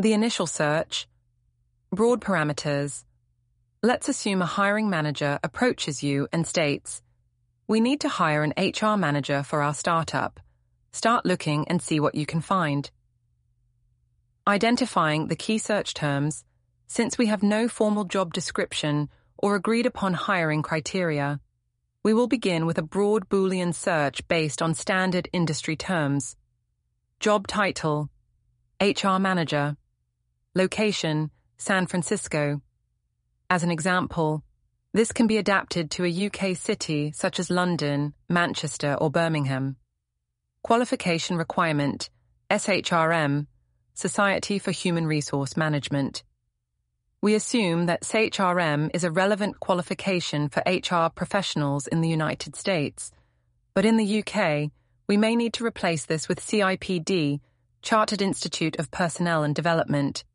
The initial search. Broad parameters. Let's assume a hiring manager approaches you and states, "We need to hire an HR manager for our startup. Start looking and see what you can find." Identifying the key search terms, since we have no formal job description or agreed upon hiring criteria, we will begin with a broad Boolean search based on standard industry terms. Job title, HR manager. Location, San Francisco. As an example, this can be adapted to a UK city such as London, Manchester, or Birmingham. Qualification requirement, SHRM, Society for Human Resource Management. We assume that SHRM is a relevant qualification for HR professionals in the United States, but in the UK, we may need to replace this with CIPD, Chartered Institute of Personnel and Development.